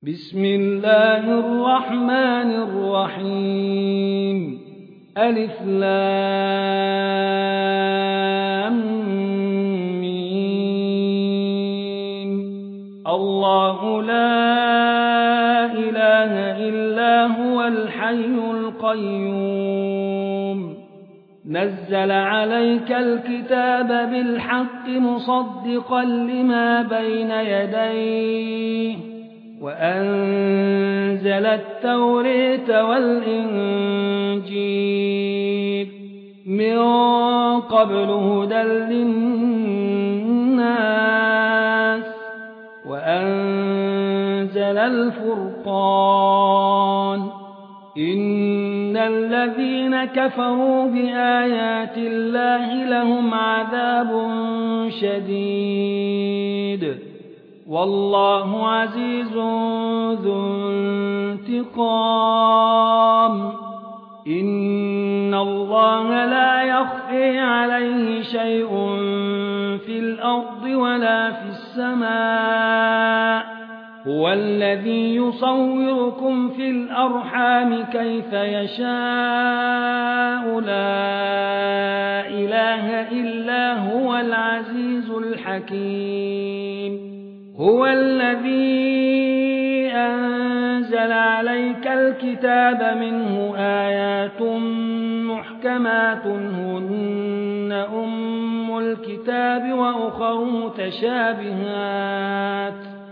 بسم الله الرحمن الرحيم ألف لام ميم الله لا إله إلا هو الحي القيوم نزل عليك الكتاب بالحق مصدقا لما بين يديه وأنزل التوراة والإنجيل من قبل هدى للناس وأنزل الفرقان إن الذين كفروا بآيات الله لهم عذاب شديد والله عزيز ذو انتقام إن الله لا يخفي عليه شيء في الأرض ولا في السماء هو الذي يصوركم في الأرحام كيف يشاء لا إله إلا هو العزيز الحكيم هو الذي أنزل عليك الكتاب منه آيات محكمات هن أم الكتاب وأخر متشابهات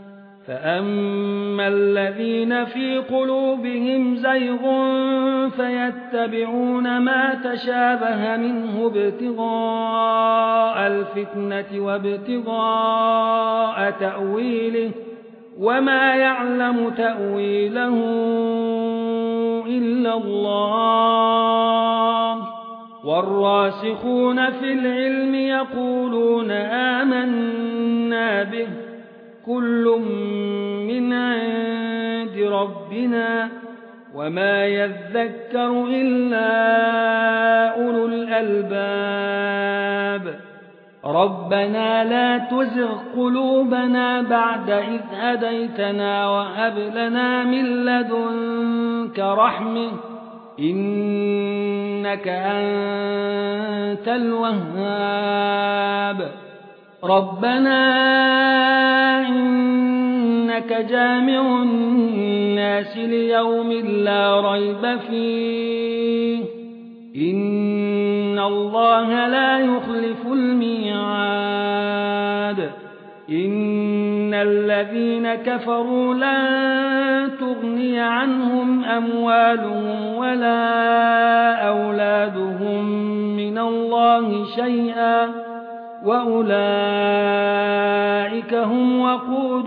فأما الذين في قلوبهم زيغ فيتبعون ما تشابه منه ابتغاء الفتنة وابتغاء تأويله وما يعلم تأويله إلا الله والراسخون في العلم يقولون آمنا به كل من عند ربنا وما يذكر إلا أولو الألباب ربنا لا تزغ قلوبنا بعد إذ هديتنا وهب لنا من لدنك رحمة إنك أنت الوهاب ربنا إنك جامع الناس ليوم لا ريب فيه إن الله لا يخلف الميعاد إن الذين كفروا لن تغني عنهم أموالهم ولا أولادهم من الله شيئا وأولئك هم وقود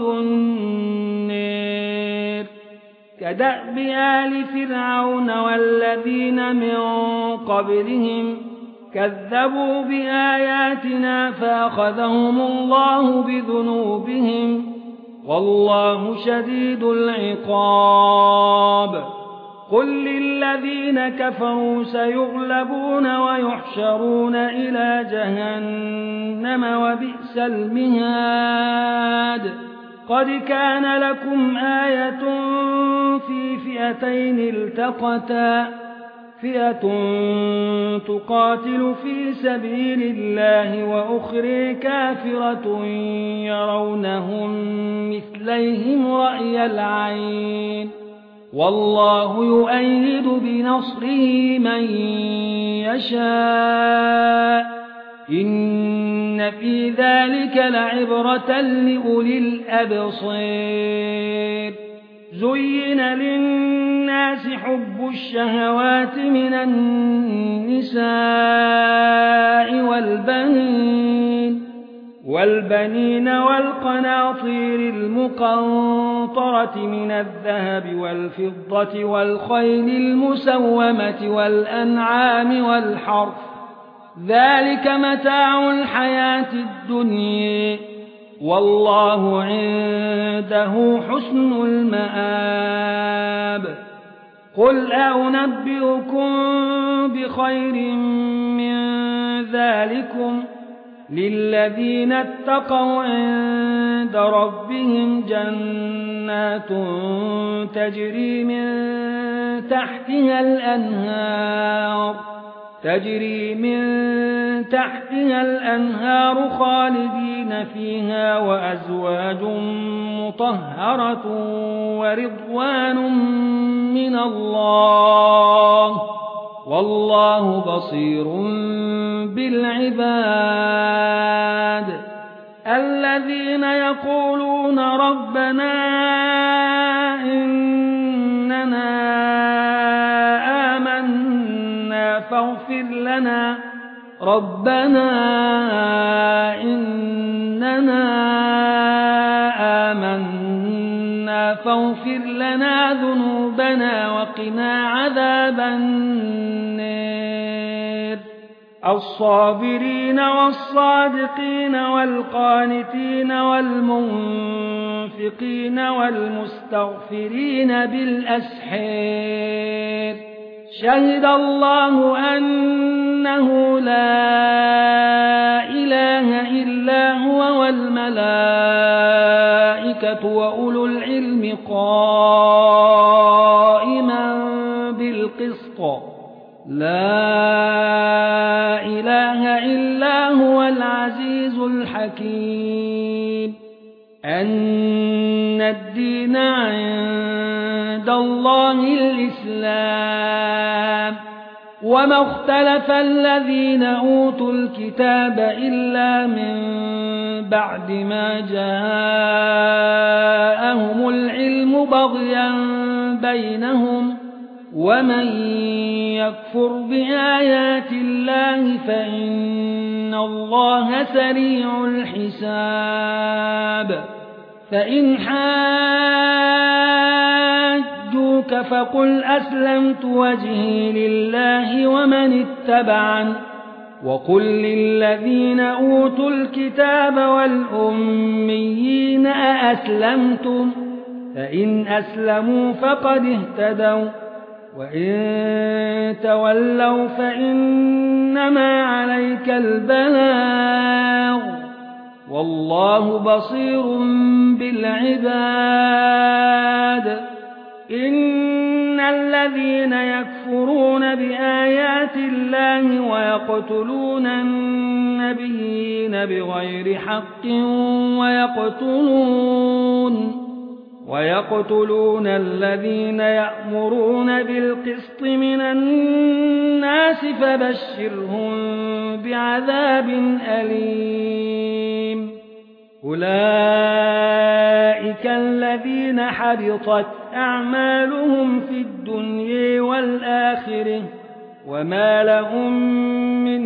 النار كدأب آل فرعون والذين من قبلهم كذبوا بآياتنا فأخذهم الله بذنوبهم والله شديد العقاب قل للذين كفروا سيغلبون ويحشرون إلى جهنم وبئس المهاد قد كان لكم آية في فئتين التقتا فئة تقاتل في سبيل الله وأخرى كافرة يرونهم مثليهم رأي العين والله يؤيد بنصره من يشاء إن في ذلك لعبرة لأولي الأبصار زين للناس حب الشهوات من النساء والبنين والقناطير المقنطرة من الذهب والفضة والخيل المسومة والأنعام والحرث ذلك متاع الحياة الدنيا والله عنده حسن المآب قل أنبئكم بخير من ذلكم للذين اتقوا عند ربهم جنات تجري من تحتها الأنهار خالدين فيها وأزواج مطهرة ورضوان من الله والله بصير بالعباد الذين يقولون ربنا إننا آمنا فاغفر لنا ذنوبنا وقنا عذاب النار الصابرين والصادقين والقانتين والمنفقين والمستغفرين بالأسحار شهد الله أنه لا إله إلا هو والملائكة وأولو العلم قائما بالقسط لا إله إلا هو العزيز الحكيم أن الدين عند الله الإسلام وما اختلف الذين أوتوا الكتاب إلا من بعد ما جاءهم العلم بغيا بينهم ومن يكفر بآيات الله فإن الله سريع الحساب فإن حاجوك فقل أسلمت وجهي لله ومن اتبعني وقل للذين أوتوا الكتاب والأميين أأسلمتم فإن أسلموا فقد اهتدوا وإن تولوا فإنما عليك البلاغ والله بصير بالعباد إن الذين يكفرون بآيات الله ويقتلون النبيين بغير حق ويقتلون الذين يأمرون بالقسط من الناس فبشرهم بعذاب أليم أولئك الذين حبطت أعمالهم في الدنيا والآخرة وما لهم من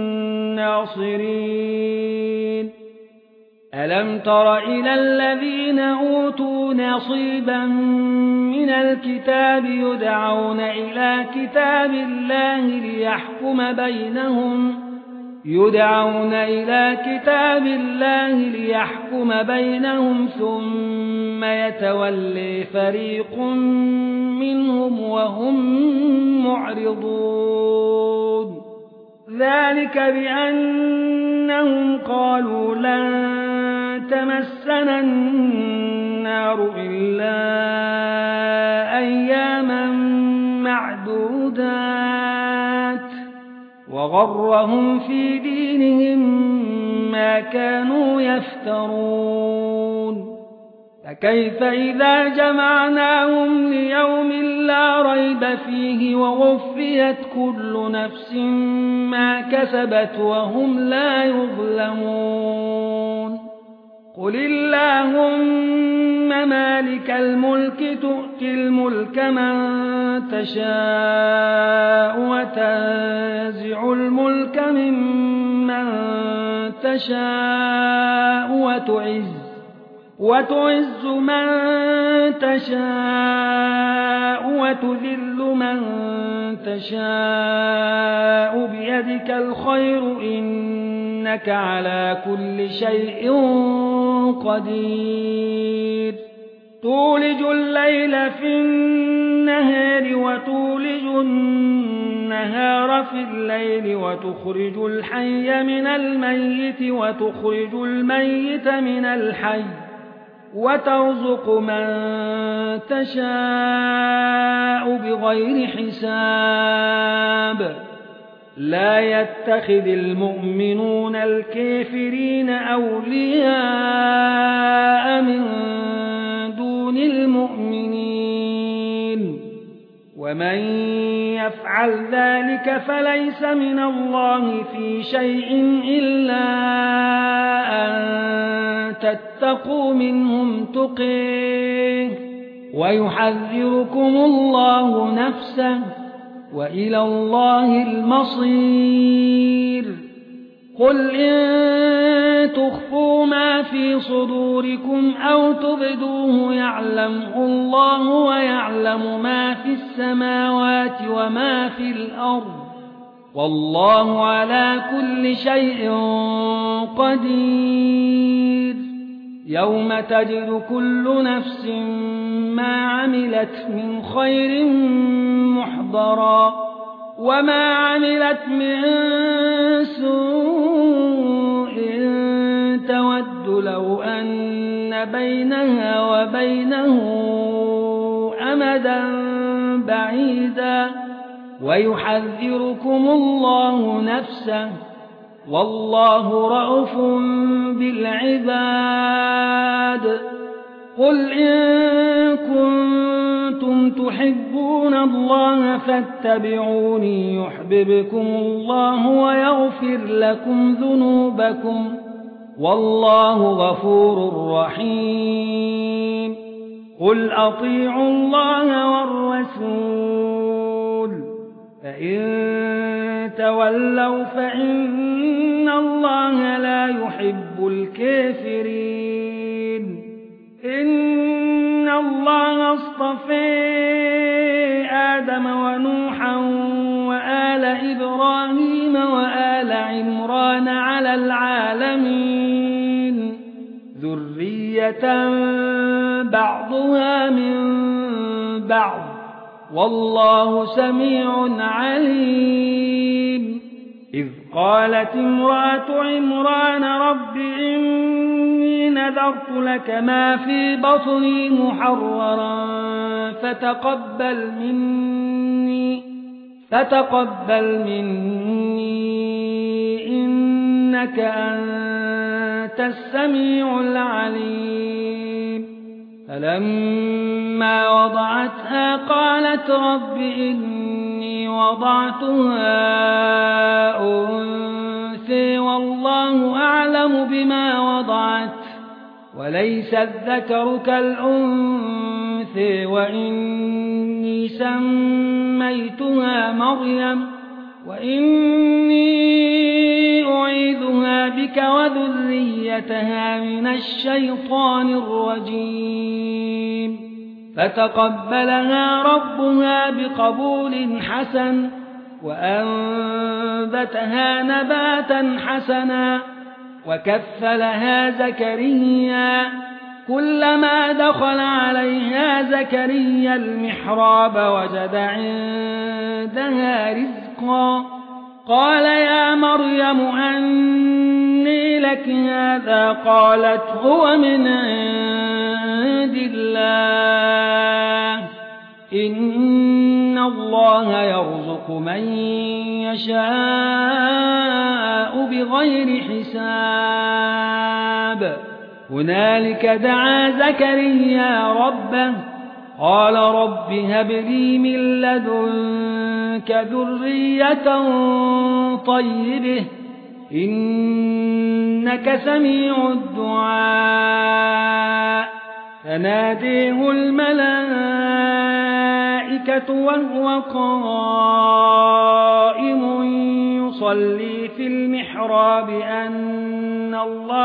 ناصرين ألم تر إلى الذين أوتوا نصيبا من الكتاب يدعون إلى كتاب الله ليحكم بينهم ثم يتولي فريق منهم وهم معرضون ذلك بأنهم قالوا لن تمسنا النار إلا أياما معدودات وغرهم في دينهم ما كانوا يفترون فكيف إذا جمعناهم ليوم لا ريب فيه ووفيت كل نفس ما كسبت وهم لا يظلمون قل اللهم مالك الملك تؤتي الملك من تشاء وتنزع الملك ممن تشاء وتعز من تشاء وتذل من تشاء بيدك الخير إنك على كل شيء قدير تولج الليل في النهار وتولج النهار النهار في الليل وتخرج الحي من الميت وتخرج الميت من الحي وترزق من تشاء بغير حساب لا يتخذ المؤمنون الكافرين أولياء من دون المؤمنين ومن يفعل ذلك فليس من الله في شيء إلا أن تتقوا منهم تقيه ويحذركم الله نفسه وإلى الله المصير قل إن تخفوا ما في صدوركم أو تبدوه يعلمه الله ويعلم ما في السماوات وما في الأرض والله على كل شيء قدير يوم تجد كل نفس ما عملت من خير محضرا وما عملت من سوء تود لو أن بينها وبينه أمدا بعيدا ويحذركم الله نفسه والله رءوف بالعباد قل إن كنتم تحبون الله فاتبعوني يحببكم الله ويغفر لكم ذنوبكم والله غفور رحيم قل أطيعوا الله والرسول فإن تولوا فإن الله لا يحب الكافرين إن الله اصطفى آدم ونوحا وآل إبراهيم وآل عمران على العالمين ذرية بعضها من بعض والله سميع عليم إذ قالت امرأة عمران رب إني نذرت لك ما في بطني محررا فتقبل مني إنك أنت السميع العليم فلما وضعتها قالت رب إني وضعتها أنثى والله أعلم بما وضعت وليس الذكر كالأنثى وإني سميتها مريم وإني أعيذها بك وذريتها من الشيطان الرجيم فتقبلها ربها بقبول حسن وأنبتها نباتا حسنا وكفلها زكريا كلما دخل عليها زكريا المحراب وجد عندها رزقا قال يا مريم أنى لك هذا قالت هو من عند الله إن الله يرزق من يشاء بغير حساب هنالك دعا زكريا ربه قال رب هب لي من لدنك ذرية طيبة إنك سميع الدعاء فناديه الملائكة وهو قائم يصلي في المحراب أن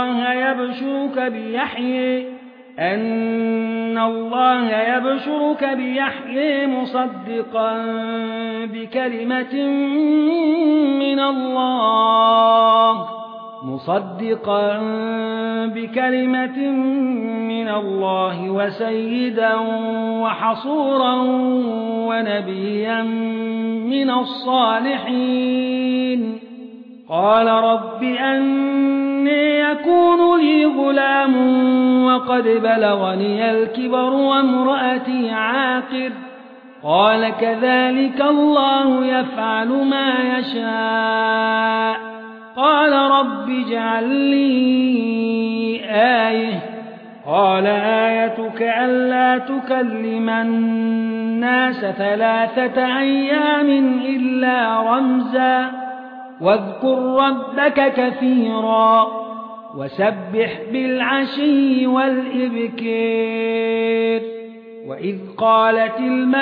الله يبشرك بيحيى مصدقا بكلمة من الله مصدقا بكلمة من الله وسيدا وحصورا ونبيا من الصالحين قال رب أني يكون لي غلام وقد بلغني الكبر وامرأتي عاقر قال كذلك الله يفعل ما يشاء قال رب اجعل لي آية قال آيتك ألا تكلم الناس 3 أيام إلا رمزا واذكر ربك كثيرا وسبح بالعشي والإبكار وإذ قالت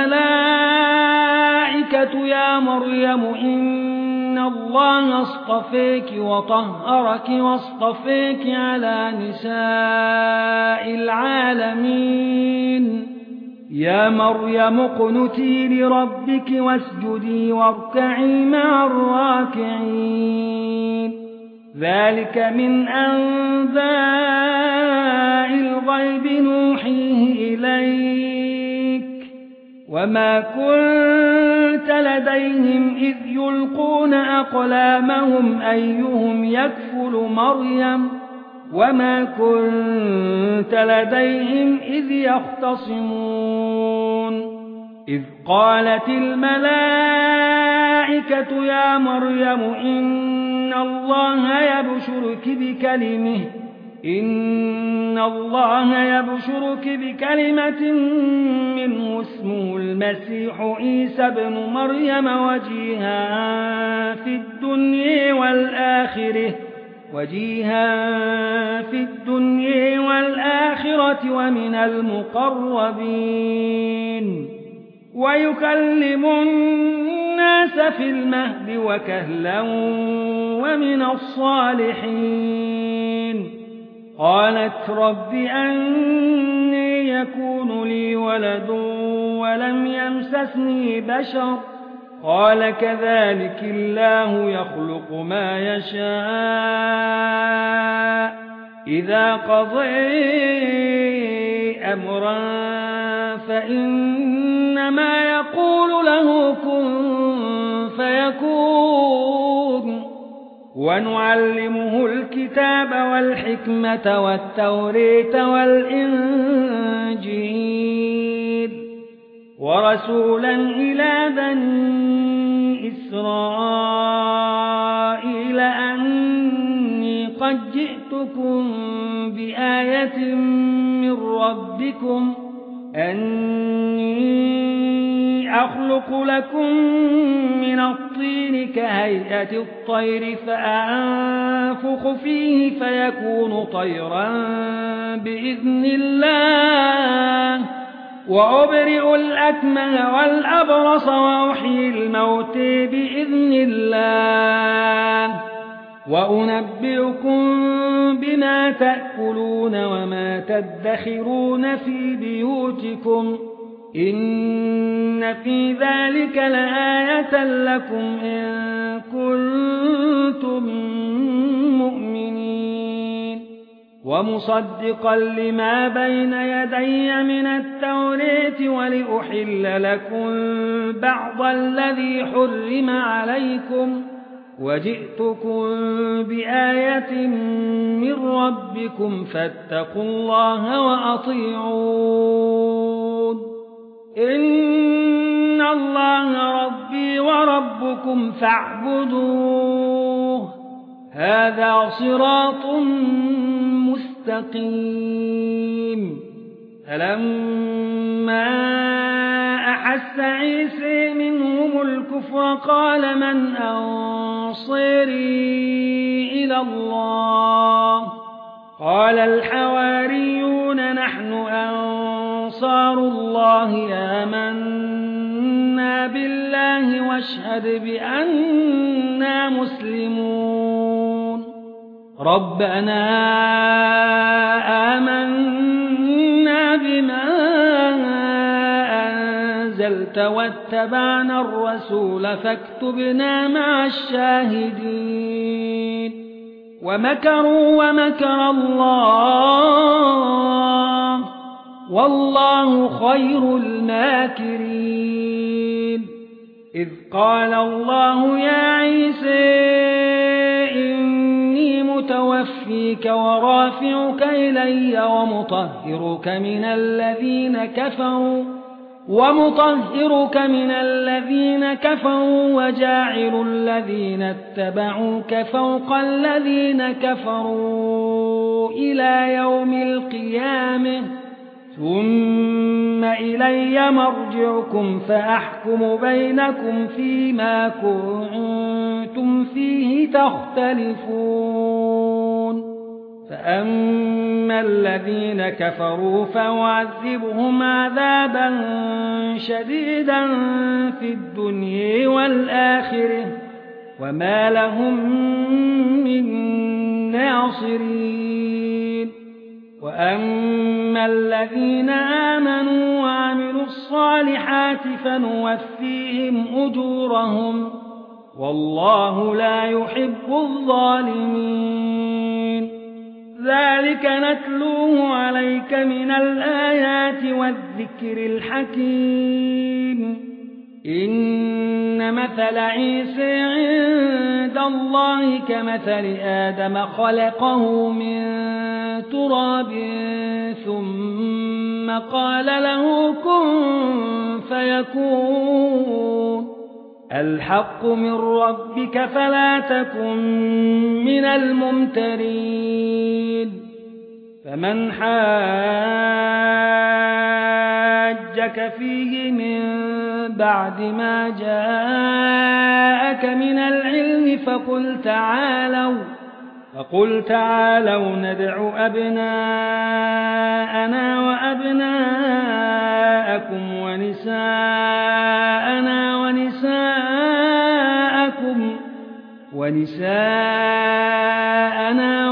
الملائكة يا مريم إن الله اصطفيك وطهرك واصطفيك على نساء العالمين يا مريم اقنتي لربك واسجدي واركعي مع الراكعين ذلك من أنباء الغيب نوحيه إليك وما كنت لديهم إذ يلقون أقلامهم أيهم يكفل مريم وما كنت لديهم إذ يختصمون إذ قالت الملائكة يا مريم إن الله يبشرك بكلمة منه اسمه المسيح عيسى ابن مريم وجيها في الدنيا والآخرة ومن المقربين ويكلم الناس في المهد وكهلا ومن الصالحين قالت رب أني يكون لي ولد ولم يمسسني بشر قال كذلك الله يخلق ما يشاء إذا قضى أمرا فإنما يقول له كن فيكون ونعلمه الكتاب والحكمة والتوريت والإنجيل ورسولا إلى بني إسرائيل أني قد جئتكم بآية من ربكم أني أخلق لكم من الطين كهيئة الطير فأنفخ فيه فيكون طيرا بإذن الله وأبرئ الأكمه والأبرص وأحيي الموتى بإذن الله وأنبئكم بما تأكلون وما تدخرون في بيوتكم إن في ذلك لآية لكم إن كنتم مؤمنين ومصدقا لما بين يدي من التوراة ولأحل لكم بعض الذي حرم عليكم وجئتكم بآية من ربكم فاتقوا الله وأطيعون إن الله ربي وربكم فاعبدوه هذا صراط مستقيم فلما أحس عيسى منهم الكفر قال من أنصاري إلى الله قال الحواريون نحن أنصار الله آمنا بالله واشهد بأننا مسلمون ربنا آمنا بما أنزلت واتبعنا الرسول فاكتبنا مع الشاهدين ومكروا ومكر الله والله خير الماكرين إذ قال الله يا عيسى إني متوفيك ورافعك إلي ومطهرك من الذين كفروا وجاعل الذين اتبعوك فوق الذين كفروا إلى يوم القيامة ثم إلي مرجعكم فأحكم بينكم فيما كنتم فيه تختلفون فأما الذين كفروا فأعذبهم عذابا شديدا في الدنيا والآخرة وما لهم من ناصرين وأما الذين آمنوا وعملوا الصالحات فنوفيهم أجورهم والله لا يحب الظالمين ذلك نتلوه عليك من الآيات والذكر الحكيم إن مثل عيسى عند الله كمثل آدم خلقه من تراب ثم قال له كن فيكون الحق من ربك فلا تكن من الممترين فمن حاجك فيه من بعد ما جاءك من العلم فقل تعالوا ندع أبناءنا وأبناءكم ونساءنا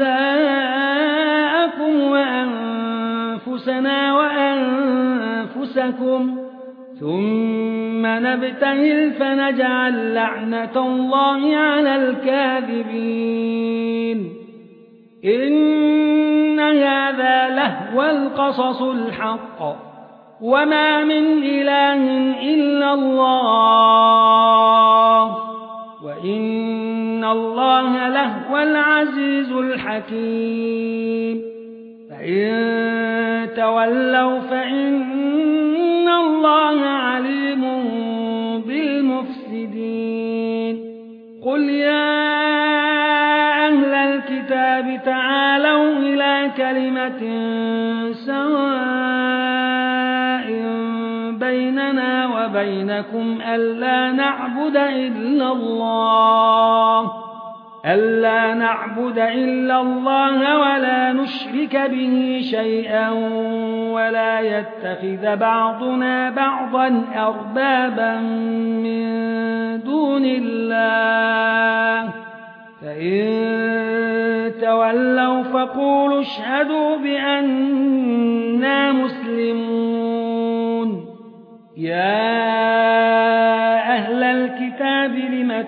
ونساءكم وأنفسنا وأنفسكم ثم نبتهل فنجعل لعنة الله على الكاذبين إن هذا لهو القصص الحق وما من إله إلا الله وإن الله لهو العزيز الحكيم فإن تولوا فإن الله عليم بالمفسدين قل يا أهل الكتاب تعالوا إلى كلمة سواء بيننا وبينكم ألا نعبد إلا الله ولا نشرك به شيئا ولا يتخذ بعضنا بعضا أربابا من دون الله فإن تولوا فقولوا اشهدوا بأننا مسلمون يا أهل الكتاب لم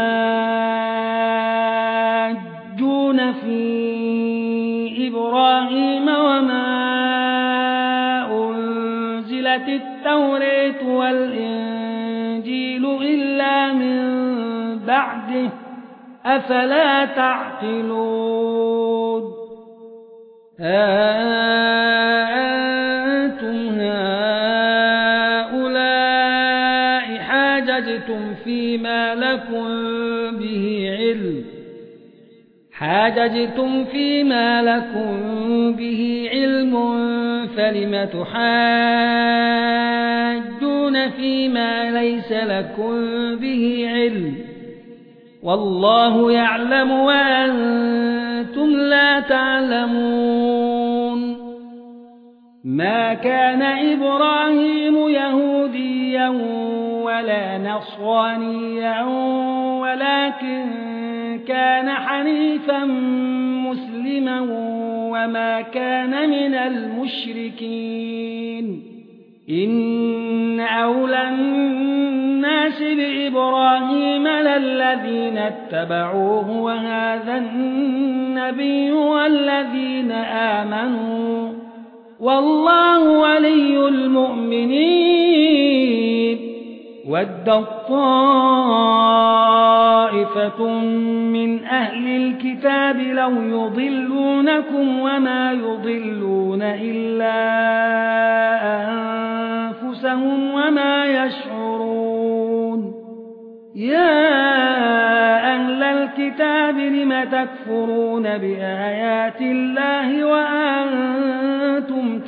تحاجون في إبراهيم وما أنزلت التوراة والإنجيل إلا من بعده أفلا تعقلون أنتم هؤلاء حاججتم فيما لكم به علم فلم تحاجون فيما ليس لكم به علم والله يعلم وأنتم لا تعلمون ما كان إبراهيم يهوديا ولا نصرانيا ولكن كان حنيفا مسلما وما كان من المشركين إن أولى الناس بإبراهيم للذين اتبعوه وهذا النبي والذين آمنوا والله ولي المؤمنين. ودت طائفة من أهل الكتاب لو يضلونكم وما يضلون إلا أنفسهم وما يشعرون. يا أهل الكتاب لم تكفرون بآيات الله وأنتم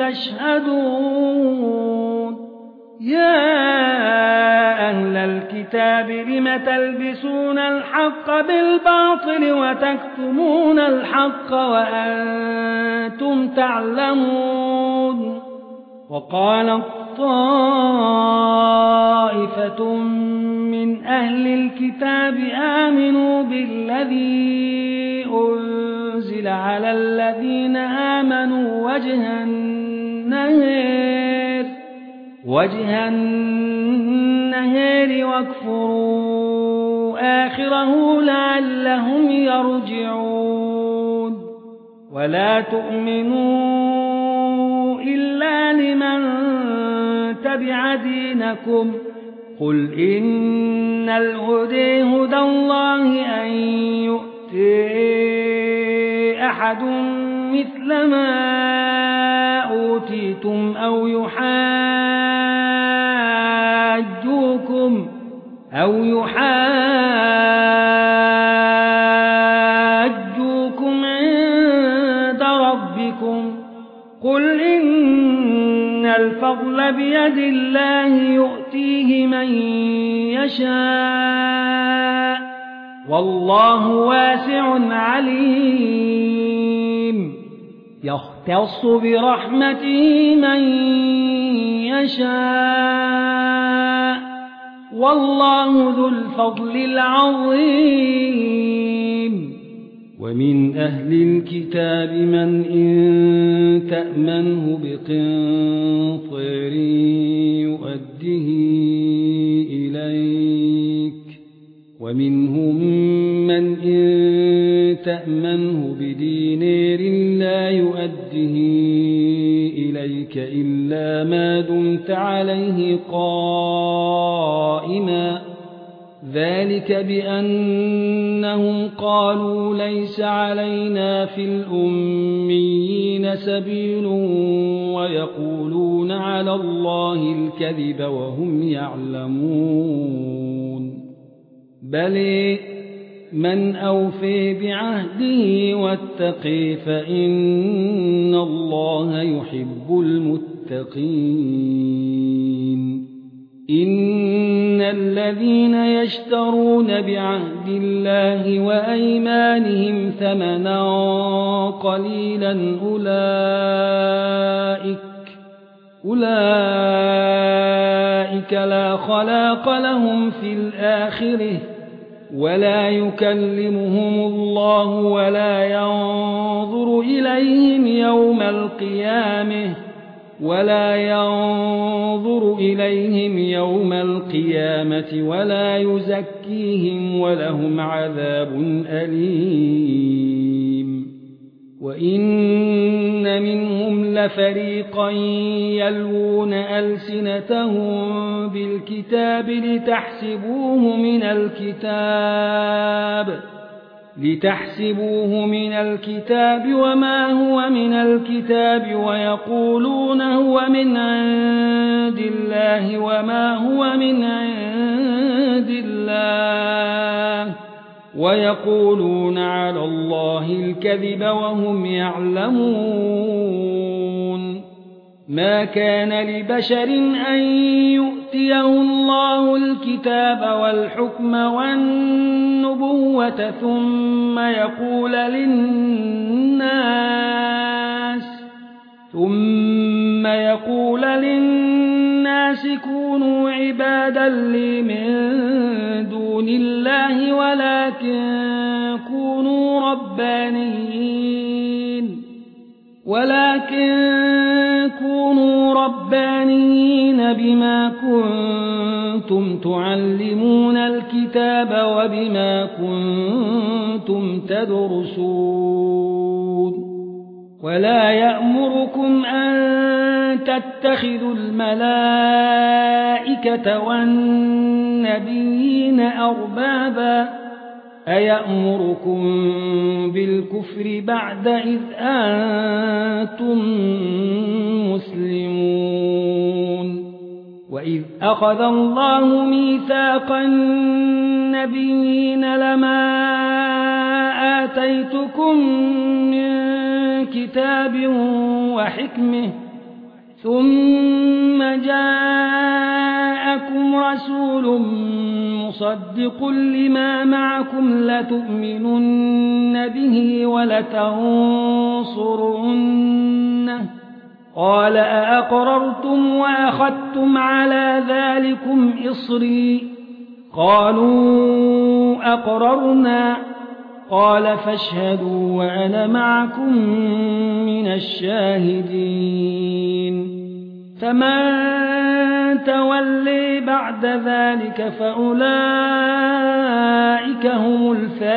تشهدون. يا أهل الكتاب لم تلبسون الحق بالباطل وتكتمون الحق وأنتم تعلمون. وقالت طائفة من أهل الكتاب آمنوا بالذي أنزل على الذين آمنوا وجه النهار واكفروا آخره لعلهم يرجعون. ولا تؤمنوا إلا لمن تبع دينكم. قل إن الهدى هدى الله أن يؤتي أحد مثل ما أوتيتم أو يحاجوكم عند ربكم. قل إن الفضل بيد الله يؤتيه من يشاء والله واسع عليم. يختص برحمته من يشاء والله ذو الفضل العظيم. ومن أهل الكتاب من إن تأمنه بقنطر يؤده إليك ومنهم من إن تأمنه بدينار لا يؤده إليك إلا ما دمت عليه قائما. ذلك بأنهم قالوا ليس علينا في الأميين سبيل ويقولون على الله الكذب وهم يعلمون. بل من أوفي بعهده واتقي فإن الله يحب المتقين. إن الذين يشترون بعهد الله وأيمانهم ثمنا قليلا أولئك لا خلاق لهم في الآخرة ولا يكلمهم الله ولا ينظر إليهم يوم القيامة ولا يزكيهم ولهم عذاب أليم. وإن منهم لفريقا يلوون ألسنتهم بالكتاب لتحسبوه من الكتاب وما هو من الكتاب ويقولون هو من عند الله وما هو من عند الله ويقولون على الله الكذب وهم يعلمون. ما كان لبشر أن يؤتيه الله الكتاب والحكم والنبوة ثم يقول للناس كونوا عبادا لي من دون الله ولكن كونوا ربانيين بما كنتم كنتم تعلمون الكتاب وبما كنتم تدرسون ولا يأمركم أن تتخذوا الملائكة والنبيين أربابا أيأمركم بالكفر بعد إذ أنتم مسلمون وإذ أخذ الله ميثاق النبيين لما آتيتكم من كتاب وحكمة ثم جاءكم رسول مصدق لما معكم لتؤمنن به ولتنصرنه قال أأقررتم وأخذتم على ذلكم إصري قالوا أقررنا قال فاشهدوا وأنا معكم من الشاهدين فمن تولي بعد ذلك فأولئك هم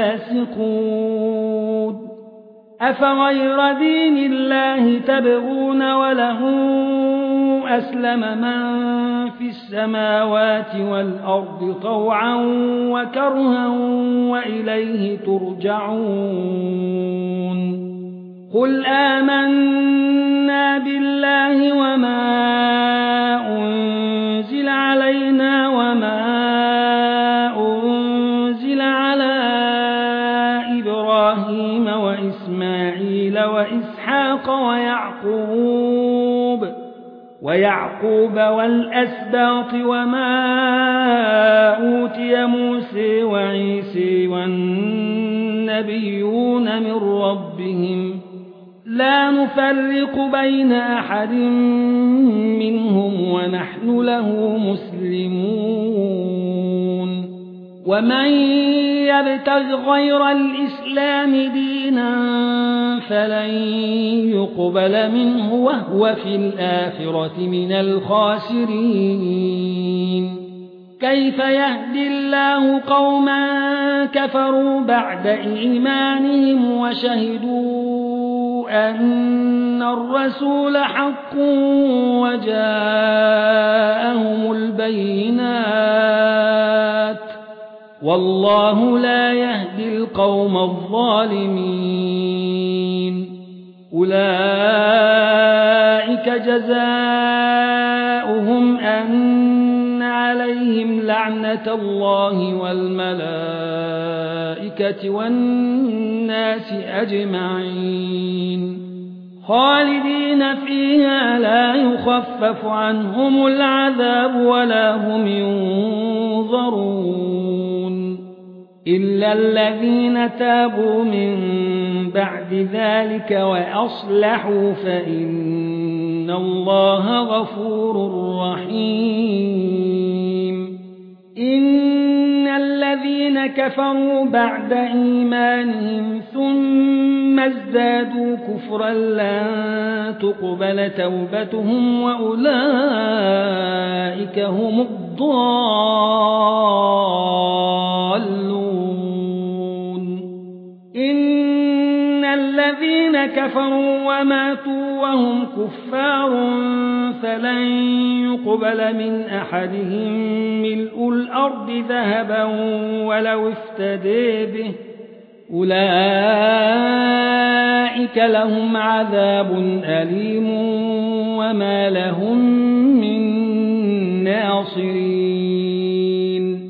الفاسقون أفغير دين الله تبغون وله أسلم من في السماوات والأرض طوعا وكرها وإليه ترجعون قل آمنا بالله وما أنزل علينا وما أنزل على إبراهيم وإسماعيل وإسحاق ويعقوب والأسباط وما أوتي موسى وعيسى والنبيون من ربهم لا نفرق بين أحد منهم ونحن له مسلمون ومن يبتغ غير الإسلام دينا فلن يقبل منه وهو في الآخرة من الخاسرين كيف يهدي الله قوما كفروا بعد إيمانهم وشهدوا أن الرسول حق وجاءهم البينات والله لا يهدي القوم الظالمين أولئك جزاؤهم أن عليهم لعنة الله والملائكة والناس أجمعين خالدين فيها لا يخفف عنهم العذاب ولا هم ينظرون إلا الذين تابوا من بعد ذلك وأصلحوا فإن الله غفور رحيم إن الذين كفروا بعد إيمانهم ثم ازدادوا كفرا لن تقبل توبتهم وأولئك هم الضالون إن الذين كفروا وماتوا وهم كفار فلن يقبل من أحدهم ملء الأرض ذهبا ولو افتدي به أولئك لهم عذاب أليم وما لهم من ناصرين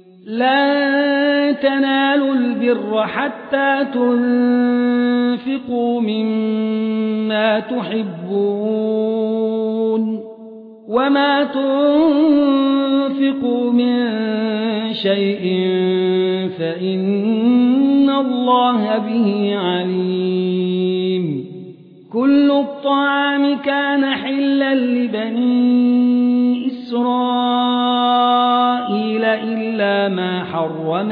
لن تنالوا البر حتى تنفقوا مما تحبون وما تنفقوا من شيء فإن الله به عليم كل الطعام كان حلا لبني إسرائيل إلا ما حرم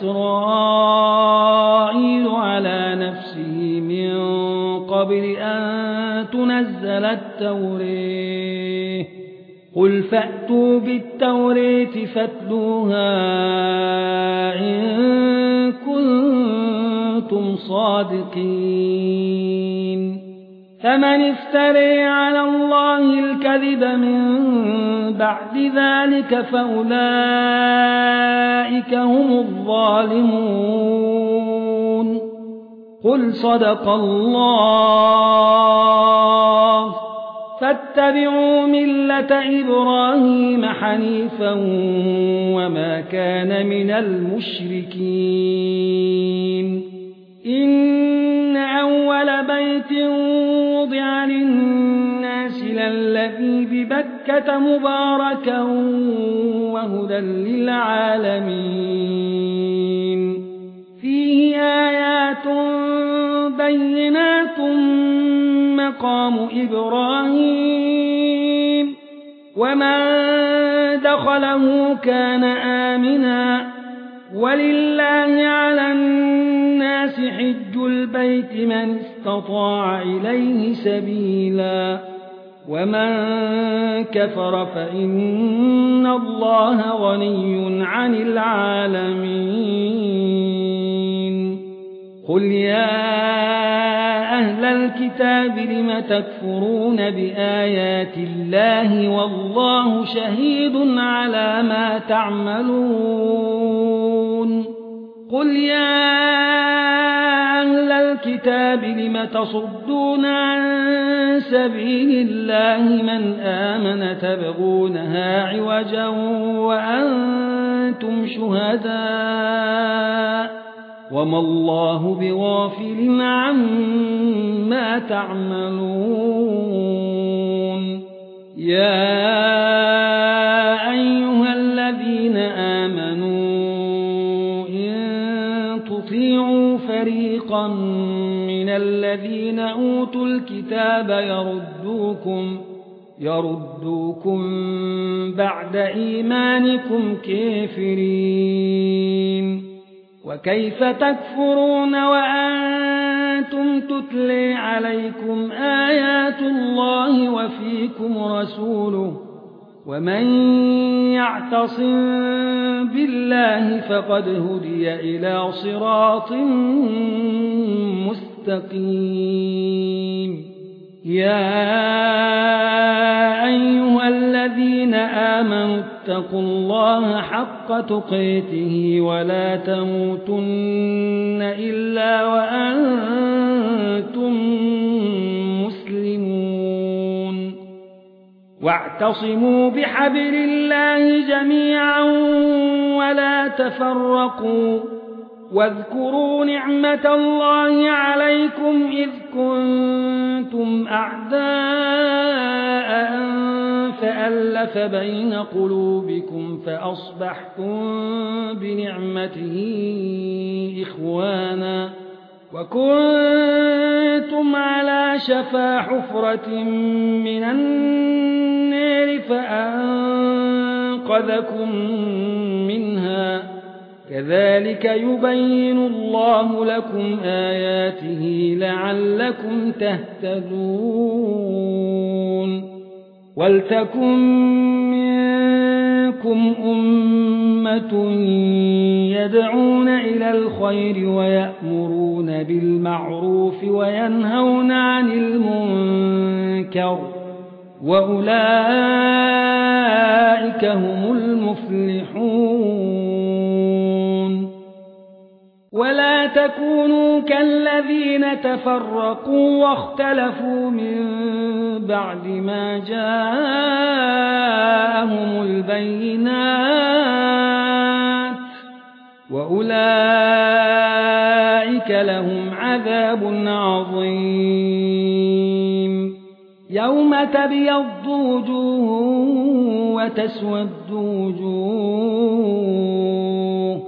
إسرائيل على نفسه من قبل أن تنزل التوراة قل فأتوا بالتوراة فاتلوها إن كنتم صادقين فمن افترى على الله الكذب من بعد ذلك فأولئك هم الظالمون قل صدق الله فاتبعوا ملة إبراهيم حنيفا وما كان من المشركين إن أول بيت وضع للناس للذي ببكة مباركا وهدى للعالمين فيه آيات بينات مقام إبراهيم ومن دخله كان آمنا ولله على الناس حج البيت من استطاع إليه سبيلا ومن كفر فإن الله غني عن العالمين قل يا أهل الكتاب لم تكفرون بآيات الله والله شهيد على ما تعملون قل يا أهل الكتاب لم تصدون عن سبيل الله من آمن تبغونها عوجا وأنتم شهداء وما الله بغافل عما تعملون يا أيها الذين آمنوا إن تطيعوا فريقا من الذين أوتوا الكتاب يردوكم بعد إيمانكم كافرين وكيف تكفرون وأنتم تتلى عليكم آيات الله وفيكم رسوله ومن يعتصم بالله فقد هدي إلى صراط مستقيم يا أيها الذين آمنوا اتقوا الله حق تقاته ولا تموتن إلا وأنتم مسلمون واعتصموا بحبل الله جميعا ولا تفرقوا واذكروا نعمة الله عليكم إذ كنتم أعداء فألف بين قلوبكم فأصبحتم بنعمته إخوانا وكنتم على شفا حفرة من النار فأنقذكم منها كذلك يبين الله لكم آياته لعلكم تهتدون ولتكن منكم أمة يدعون إلى الخير ويأمرون بالمعروف وينهون عن المنكر وأولئك هم المفلحون ولا تكونوا كالذين تفرقوا واختلفوا من بعد ما جاءهم البينات وأولئك لهم عذاب عظيم يوم تبيض وجوه وتسود وجوه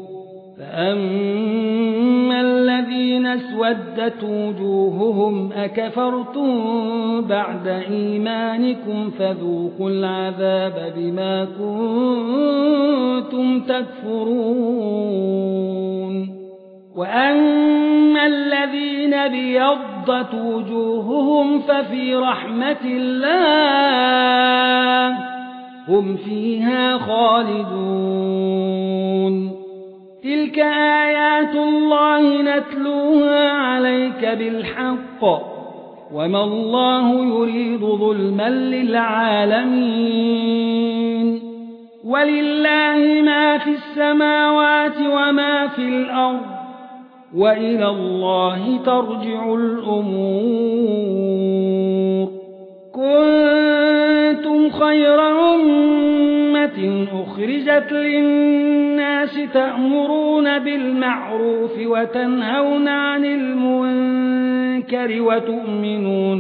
فأما الذين اسودت وجوههم أكفرتم بعد إيمانكم فذوقوا العذاب بما كنتم تكفرون وأما الذين بيضت وجوههم ففي رحمة الله هم فيها خالدون تلك آيات الله نتلوها عليك بالحق وما الله يريد ظلما للعالمين ولله ما في السماوات وما في الأرض وإلى الله ترجع الأمور كنتم خير أمة أخرجت للناس تأمرون بالمعروف وتنهون عن المنكر وتؤمنون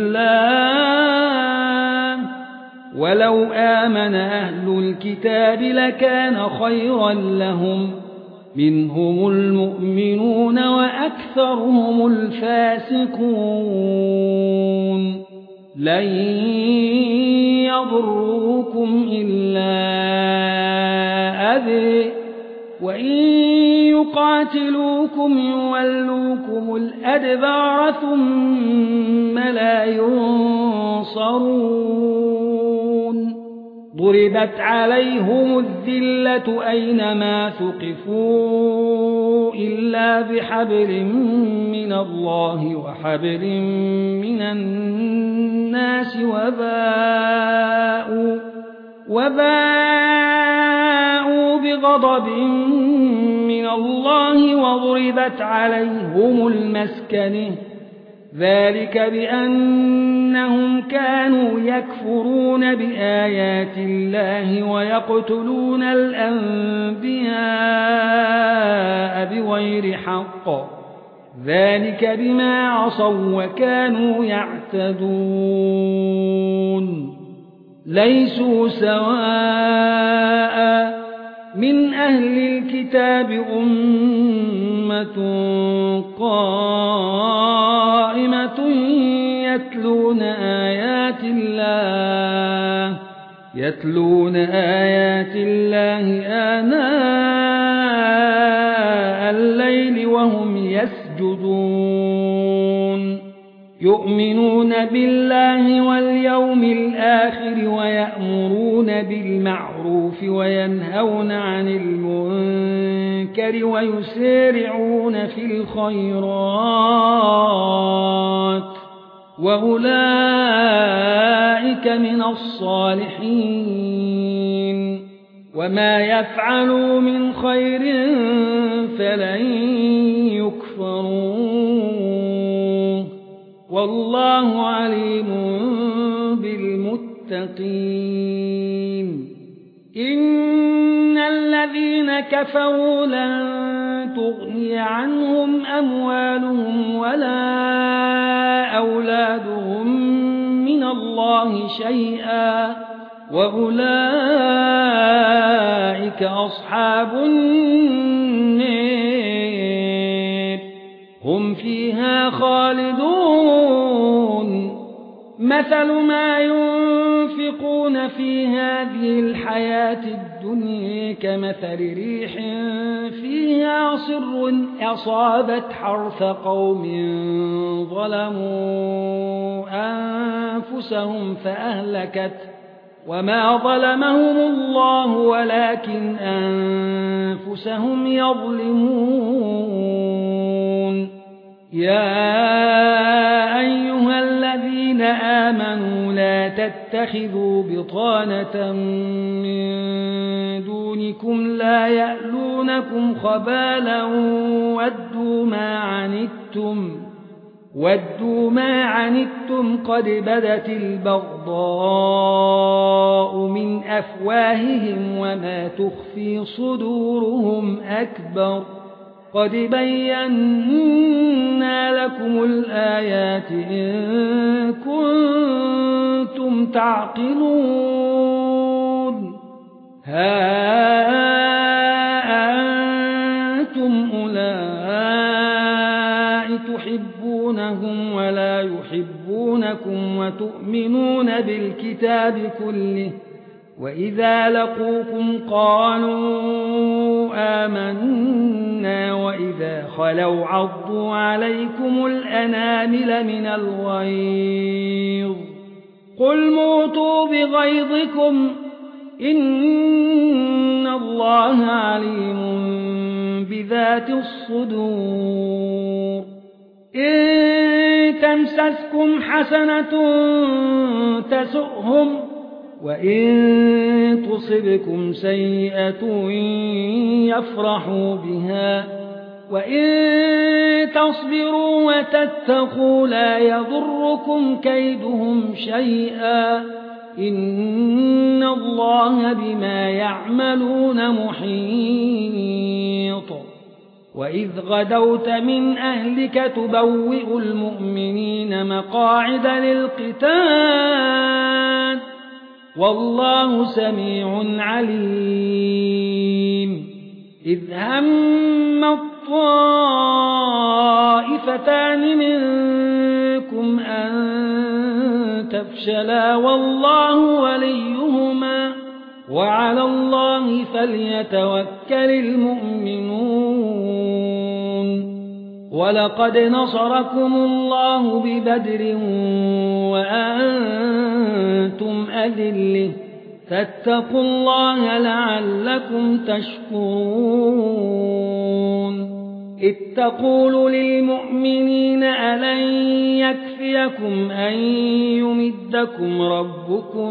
بالله ولو آمن أهل الكتاب لكان خيرا لهم منهم المؤمنون وأكثرهم الفاسقون لن يضروكم إلا أذى وإن يقاتلوكم يولوكم الأدبار ثم لا ينصرون ضربت عليهم الذلة أينما ثقفوا إلا بحبل من الله وحبل من الناس وباءوا بغضب من الله وضربت عليهم المسكنة ذلك بأنهم كانوا يكفرون بآيات الله ويقتلون الأنبياء بغير حق ذلك بما عصوا وكانوا يعتدون ليسوا سواء من أهل الكتاب أمة قائمة يتلون آيات الله آناء الليل وهم يسجدون يؤمنون بالله واليوم الآخر ويأمرون بالمعروف وينهون عن المنكر ويسارعون في الخيرات وأولئك من الصالحين وما يفعلوا من خير فلن يكفروه والله عليم بالمتقين إن الذين كفروا لن تغني عنهم أموالهم ولا أولادهم من الله شيئا وأولئك أصحاب النار هم فيها خالدون مثل ما ينفقون في هذه الحياة الدنيا كمثل ريح فيها صر أصابت حرث قوم ظلموا أنفسهم فأهلكت وما ظلمهم الله ولكن أنفسهم يظلمون يا أيها الذين آمنوا لا تتخذوا بطانة من دونكم لا يألونكم خبالا ودوا ما عنتم قد بدت البغضاء من أفواههم وما تخفي صدورهم أكبر قد بينا لكم الآيات إن كنتم تعقلون ها أنتم أولئك تحبونهم ولا يحبونكم وتؤمنون بالكتاب كله وإذا لقوكم قالوا آمنا وإذا خلوا عضوا عليكم الأنامل من الغيظ قل موتوا بغيظكم إن الله عليم بذات الصدور إن تمسسكم حسنة تسؤهم وإن تصبكم سيئة يفرحوا بها وإن تصبروا وتتقوا لا يضركم كيدهم شيئا إن الله بما يعملون محيط وإذ غدوت من أهلك تبوئ المؤمنين مقاعد للقتال والله سميع عليم إذ هم الطائفتان منكم أن تفشلا والله وليهما وعلى الله فليتوكل المؤمنون ولقد نصركم الله ببدر وأنتم أذلة فاتقوا الله لعلكم تشكرون إذ تقول للمؤمنين ألن يكفيكم أن يمدكم ربكم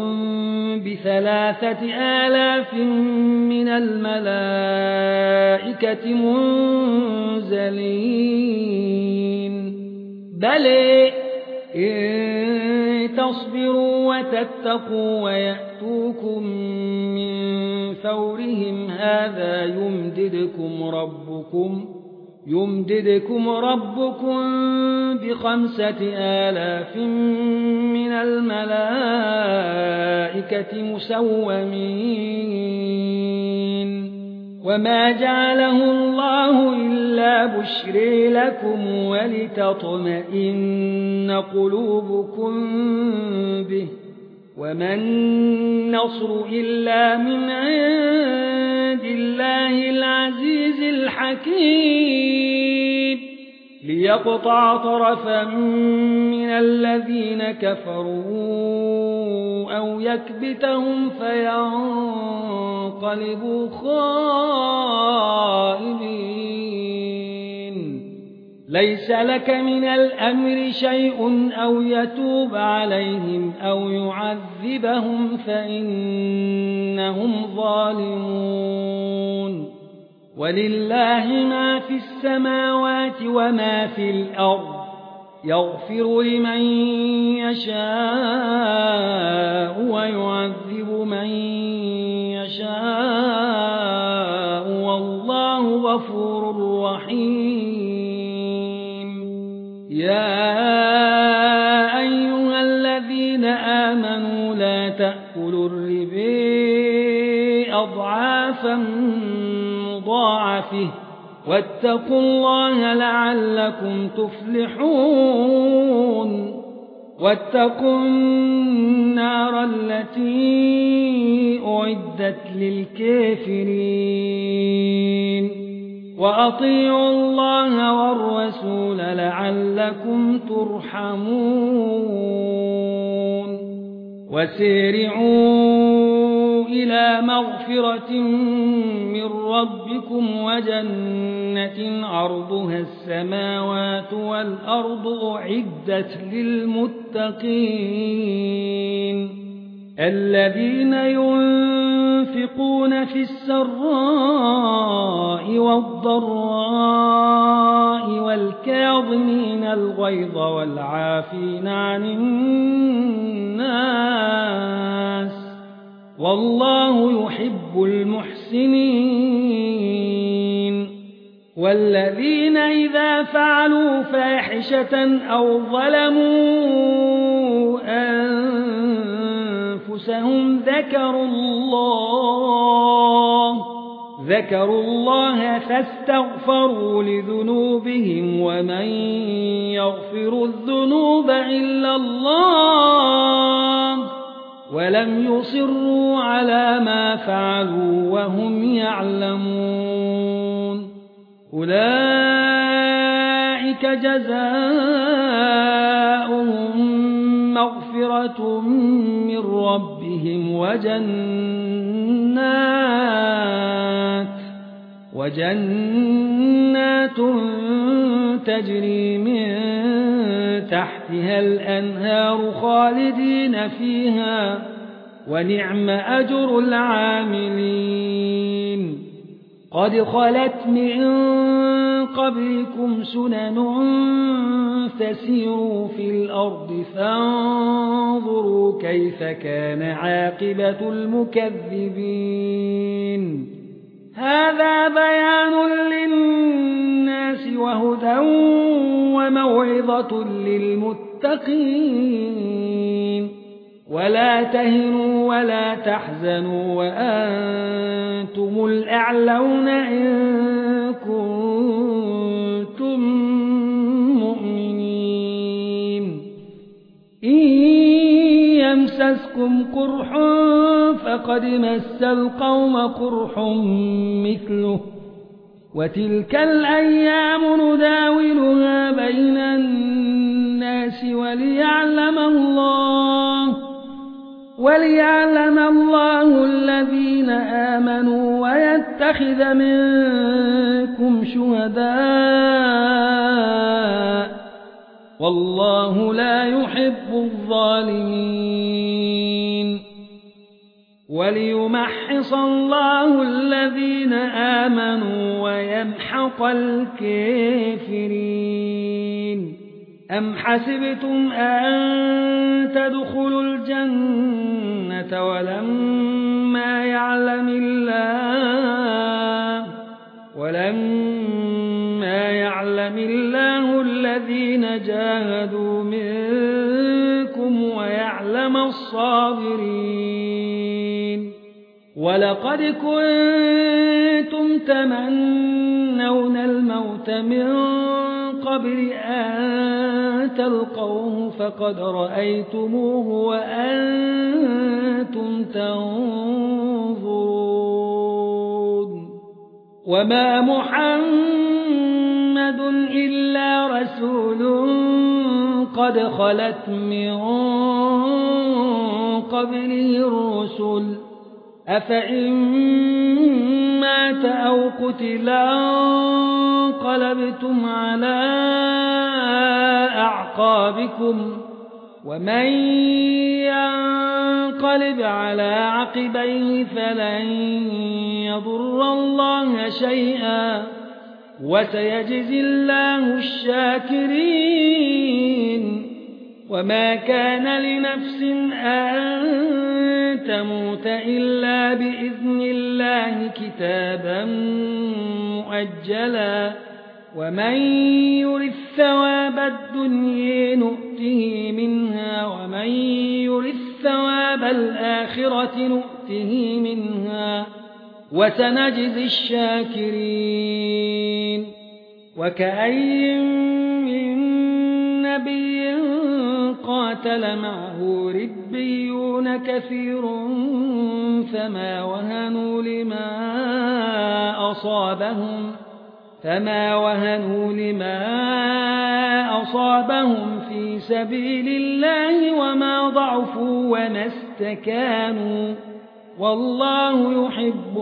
ب3,000 من الملائكة منزلين بلى إن تصبروا وتتقوا ويأتوكم من فورهم هذا يمددكم ربكم ب5,000 من الملائكة مسومين وما جعله الله إلا بشرى لكم ولتطمئن قلوبكم به وما النصر إلا من عند الله العزيز الحكيم ليقطع طرفا من الذين كفروا أو يكبتهم فينقلبوا خائبين ليس لك من الأمر شيء أو يتوب عليهم أو يعذبهم فإنهم ظالمون ولله ما في السماوات وما في الأرض يغفر لمن يشاء ويعذب من يشاء والله غفور رحيم يا أيها الذين آمنوا لا تأكلوا الربا أضعافا مضاعفة واتقوا الله لعلكم تفلحون واتقوا النار التي أعدت للكافرين وأطيعوا الله والرسول لعلكم ترحمون وسارعوا إلى مغفرة من ربكم وجنة عرضها السماوات والأرض أعدت للمتقين الذين ينفقون في السراء والضراء والكاظمين الغيظ والعافين عن الناس والله يحب المحسنين والذين إذا فعلوا فاحشة أو ظلموا أنفسهم ذكروا الله فاستغفروا لذنوبهم ومن يغفر الذنوب إلا الله ولم يصروا على ما فعلوا وهم يعلمون أولئك جزاؤهم مغفرة من ربهم وجنات وجنات تجري من تحتها الأنهار خالدين فيها ونعم أجر العاملين قد خلت من قبلكم سنن فسيروا في الأرض فانظروا كيف كان عاقبة المكذبين هذا بيان للناس وهدى وموعظة للمتقين ولا تهنوا ولا تحزنوا وأنتم الأعلون إن كنتم مؤمنين إن يمسسكم قرح فقد مس القوم قرح مثله وتلك الأيام نداولها بين الناس وليعلم الله الذين آمنوا ويتخذ منكم شهداء والله لا يحب الظالمين وليمحص الله الذين آمنوا ويمحق الكافرين أم حسبتم أن تدخلوا الجنة ولما يعلم الله الذين جاهدوا منكم ويعلم الصابرين ولقد كنتم تمنون الموت من قبل أن تلقوه فقد رأيتموه وأنتم تنظرون وما محمد إلا رسول قد خلت من قبله الرسل أفإن مات أو قتلا انقلبتم على أعقابكم ومن ينقلب على عقبيه فلن يضر الله شيئا وسيجزي الله الشاكرين وما كان لنفس أن تموت إلا بإذن الله كتابا مؤجلا ومن يرث ثواب الدنيا نؤته منها ومن يرث ثواب الآخرة نؤته منها وسنجزي الشاكرين وكأي من نبي قاتل معه ربيون كثير فما وهنوا لما أصابهم في سبيل الله وما ضعفوا وما استكانوا والله يحب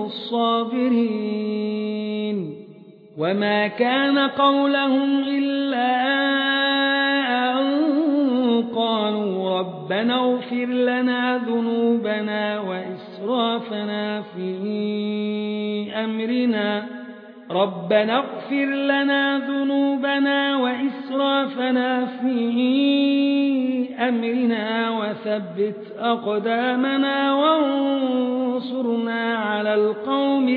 الصابرين وما كان قولهم إلا أن قالوا ربنا اغفر لنا ذنوبنا وإسرافنا في أمرنا وثبت أقدامنا وانصرنا على القوم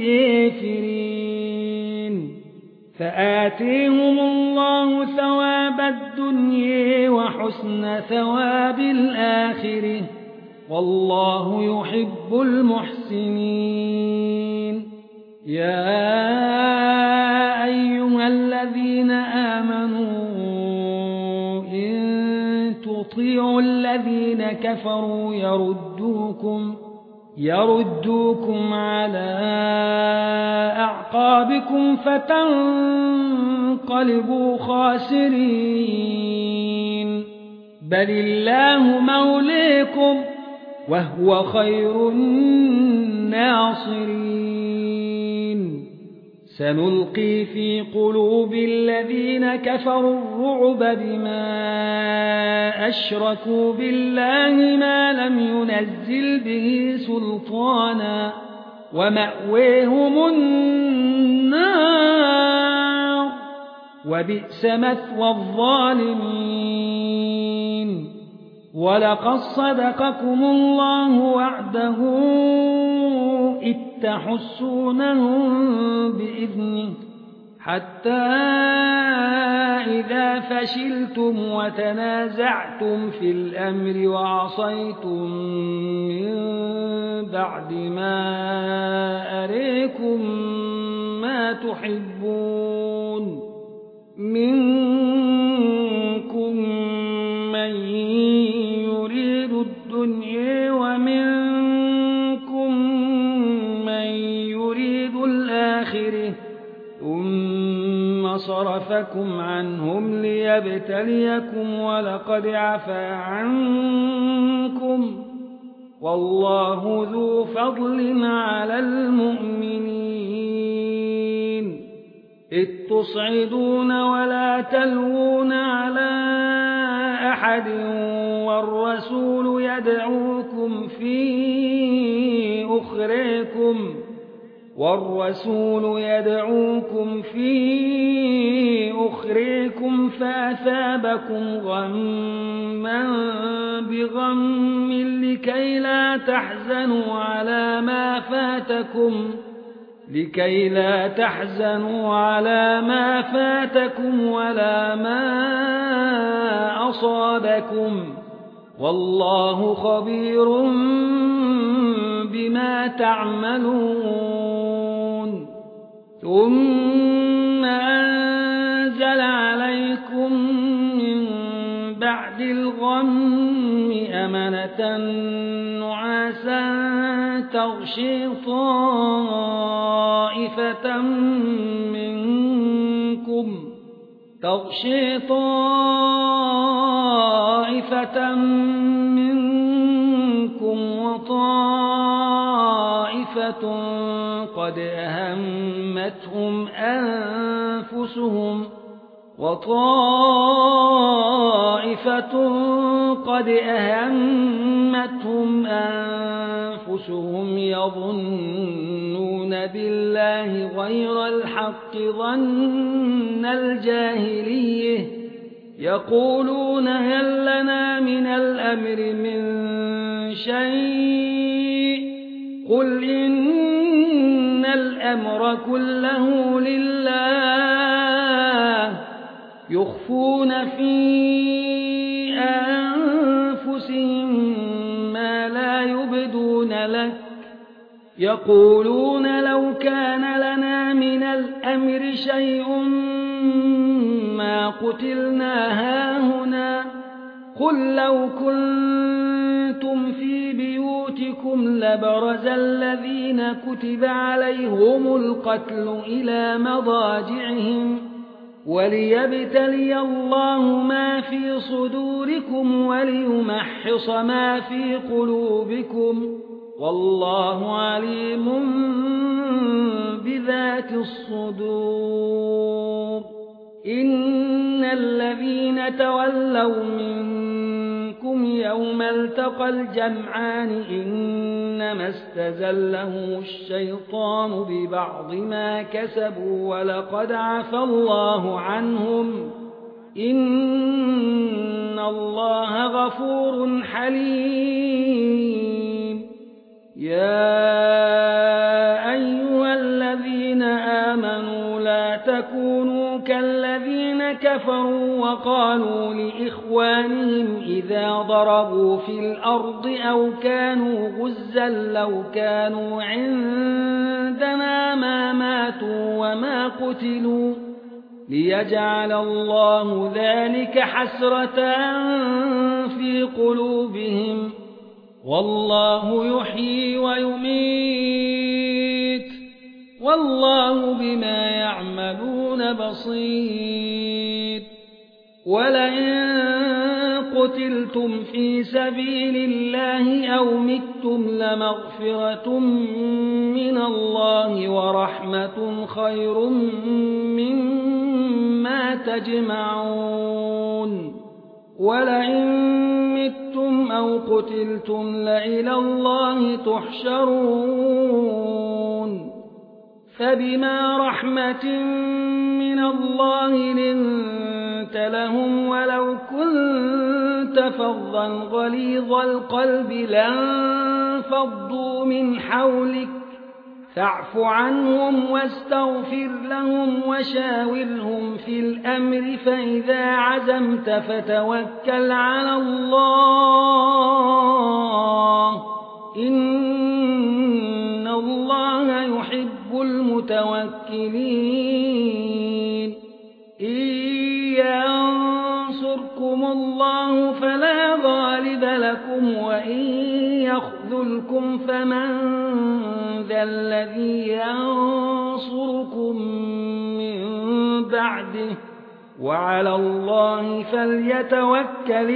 الكافرين فآتيهم الله ثواب الدنيا وحسن ثواب الآخرة والله يحب المحسنين يا أيها الذين آمنوا إن تطيعوا الذين كفروا يردوكم على أعقابكم فتنقلبوا خاسرين بل الله مولاكم وهو خير الناصرين سنلقي في قلوب الذين كفروا الرعب بما أشركوا بالله ما لم ينزل به سلطانا ومأويهم النار وبئس مثوى الظالمين ولقد صدقكم الله وعده إذ تحسونهم بإذنه حتى إذا فشلتم وتنازعتم في الأمر وعصيتم من بعد ما أريكم ما تحبون منكم من يريد الدنيا ومنكم من يريد الآخرة ثم صرفكم عنهم ليبتليكم ولقد عفا عنكم والله ذو فضل على المؤمنين إذ تصعدون ولا تلوون على أحد والرسول يدعوكم في أخريكم فأثابكم غما بغم لكي لا تحزنوا على ما فاتكم ولا ما أصابكم والله خبير بما تعملون ثم أنزل عليكم من بعد الغم أمنة نعاسا تغشي طائفة منكم وطائفة قد أهمتهم أنفسهم يظنون بالله غير الحق ظن الجاهلية يقولون هل لنا من الأمر من شيء قل إن الأمر كله لله يخفون في أنفسهم ما لا يبدون لك يقولون لو كان لنا من الأمر شيء ما قتلنا هاهنا قل لو كنتم في بيوتكم لبرز الذين كتب عليهم القتل إلى مضاجعهم وليبتلي الله ما في صدوركم وليمحص ما في قلوبكم والله عليم بذات الصدور إن الذين تولوا منكم يوم التقى الجمعان إنما استزلهم الشيطان ببعض ما كسبوا ولقد عفى الله عنهم إن الله غفور حليم يا أيها الذين آمنوا لا تكونوا كالذين كفروا وقالوا لإخوانهم إذا ضربوا في الأرض أو كانوا غزا لو كانوا عندنا ما ماتوا وما قتلوا ليجعل الله ذلك حسرة في قلوبهم والله يحيي ويميت والله بما يعملون بصير ولئن قتلتم في سبيل الله أو متم لمغفرة من الله ورحمة خير مما تجمعون ولئن متم أو قتلتم لإلى الله تحشرون فبما رحمة من الله لنت لهم ولو كنت فظا غليظ القلب لانفضوا من حولك فاعف عنهم واستغفر لهم وشاورهم في الأمر فإذا عزمت فتوكل على الله إن الله يحب المتوكلين إن ينصركم الله فلا غالب لكم وإن يخذلكم فمن ذا الذي ينصركم من بعده وعلى الله فليتوكل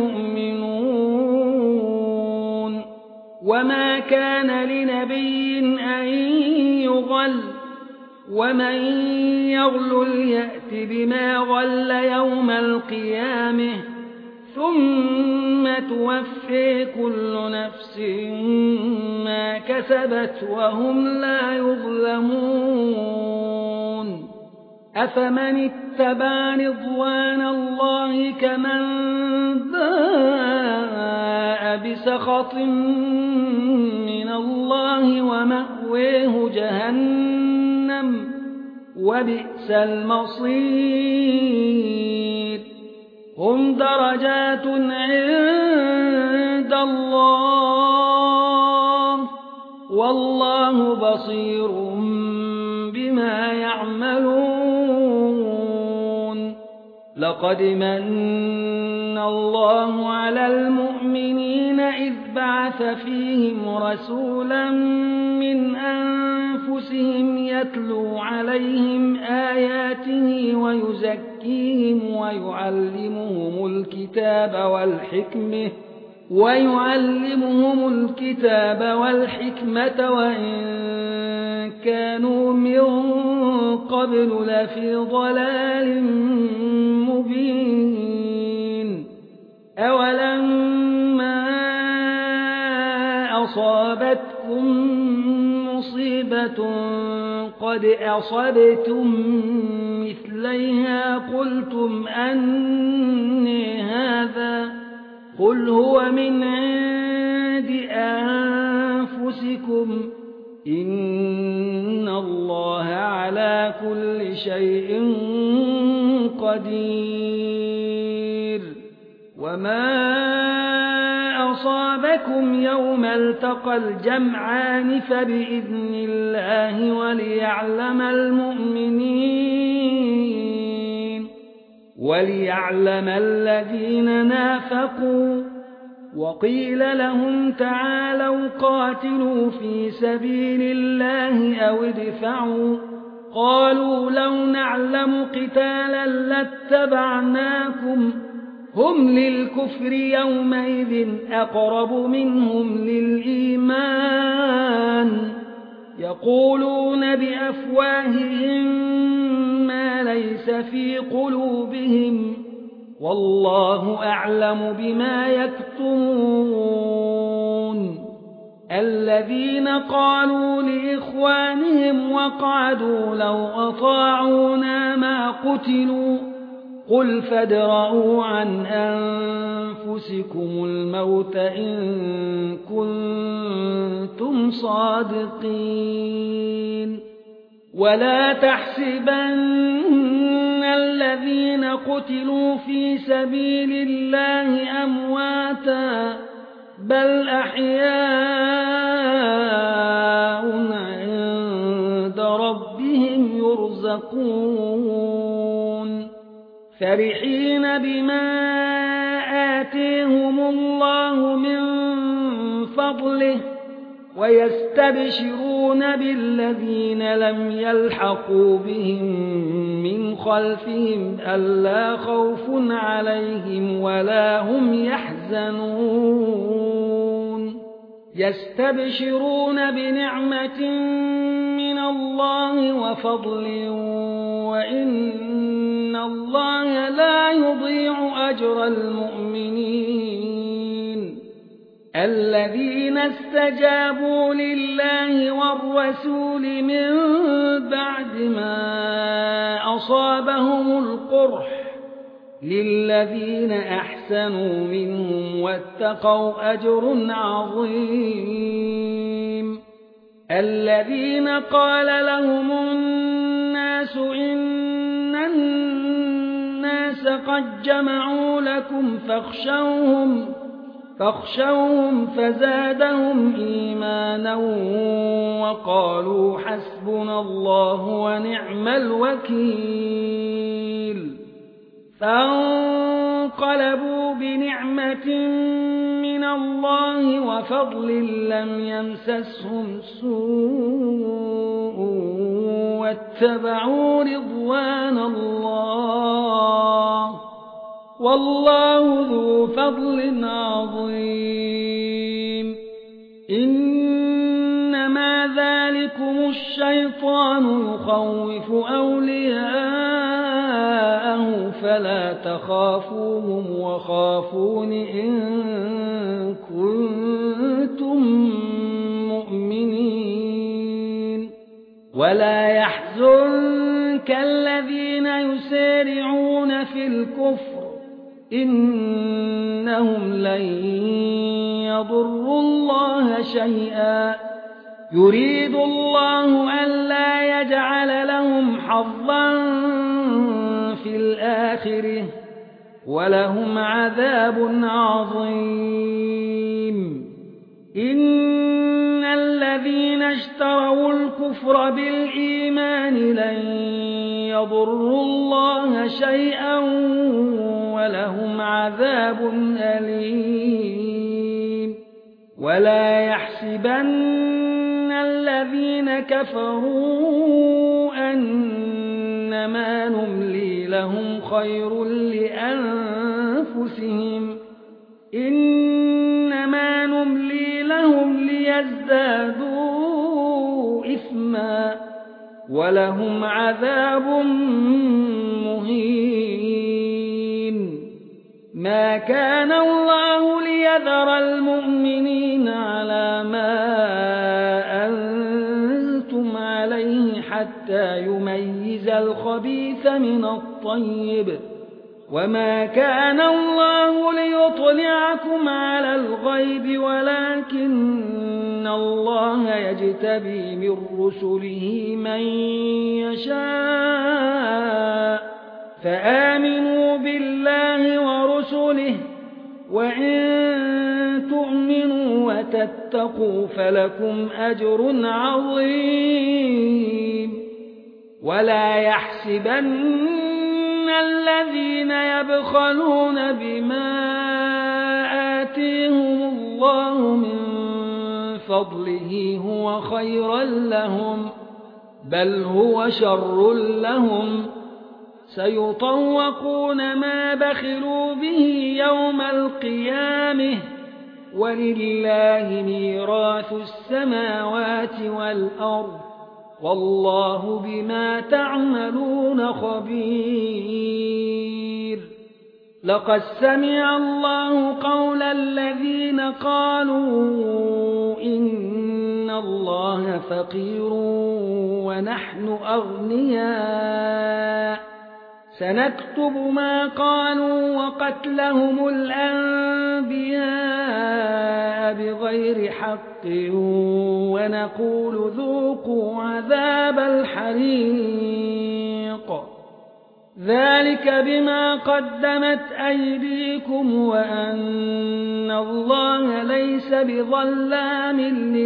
المؤمنون وما كان لنبي أن يغل ومن يغلل يأت بما غل يوم القيامة ثم توفي كل نفس ما كسبت وهم لا يظلمون أفمن اتبع رضوان الله كمن باء بسخط من الله ومأويه جهنم وبئس المصير هم درجات عند الله والله بصير بما يعملون لقد من الله على المؤمنين إذ بعث فيهم رسولا من أنفسهم يتلو عليهم آياته ويزكيهم ويعلمهم الكتاب والحكمة وإن كانوا من قبل لفي ضلال مبين أولما أصابتكم مصيبة قد أصبتم مثليها قلتم أني هذا قل هو من عند أنفسكم إن الله على كل شيء قدير وما أصابكم يوم التقى الجمعان فبإذن الله وليعلم الذين نافقوا وقيل لهم تعالوا قاتلوا في سبيل الله أو ادفعوا قالوا لو نعلم قتالا لاتبعناكم هم للكفر يومئذ أقرب منهم للإيمان يقولون بأفواههم ما ليس في قلوبهم والله أعلم بما يكتمون الذين قالوا لإخوانهم وقعدوا لو أطاعونا ما قتلوا قل فادرءوا عن أنفسكم الموت إن كنتم صادقين ولا تحسبن الذين قتلوا في سبيل الله أمواتا بل أحياء عند ربهم يرزقون فرحين بما آتيهم الله من فضله ويستبشرون بالذين لم يلحقوا بهم من خلفهم ألا خوف عليهم ولا هم يحزنون يستبشرون بنعمة من الله وفضل وإن الله لا يضيع أجر المؤمنين الذين استجابوا لله والرسول من بعد ما أصابهم القرح للذين أحسنوا منهم واتقوا أجر عظيم الذين قال لهم الناس إن الناس قد جمعوا لكم فاخشوهم فزادهم إيمانا وقالوا حسبنا الله ونعم الوكيل فانقلبوا بنعمة من الله وفضل لم يمسسهم سوء واتبعوا رضوان الله والله ذو فضل عظيم إنما ذلكم الشيطان يخوف أولياءه فلا تخافوهم وخافون إن كنتم مؤمنين ولا يحزنك الذين يسارعون في الكفر إنهم لن يضروا الله شيئا يريد الله ألا يجعل لهم حظا في الآخرة ولهم عذاب عظيم إن الذين اشتروا الكفر بالإيمان لن يضروا الله شيئا ولهم عذاب أليم ولا يحسبن الذين كفروا أنما نملي لهم خير لأنفسهم إنما نملي لهم ليزدادوا إثما ولهم عذاب مهين ما كان الله ليذر المؤمنين على ما أنتم عليه حتى يميز الخبيث من الطيب وما كان الله ليطلعكم على الغيب ولكن الله يجتبي من رسله من يشاء فآمنوا بالله ورسله وإن تؤمنوا وتتقوا فلكم أجر عظيم ولا يحسبن الذين يبخلون بما آتيهم الله من فضله هو خيرا لهم بل هو شر لهم سيطوقون ما بخلوا به يوم القيامة ولله ميراث السماوات والأرض والله بما تعملون خبير لقد سمع الله قول الذين قالوا إن الله فقير ونحن أغنياء سنكتب ما قالوا وقتلهم الأنبياء بغير حق ونقول ذوقوا عذاب الحريق ذلك بما قدمت أيديكم وأن الله ليس بظلام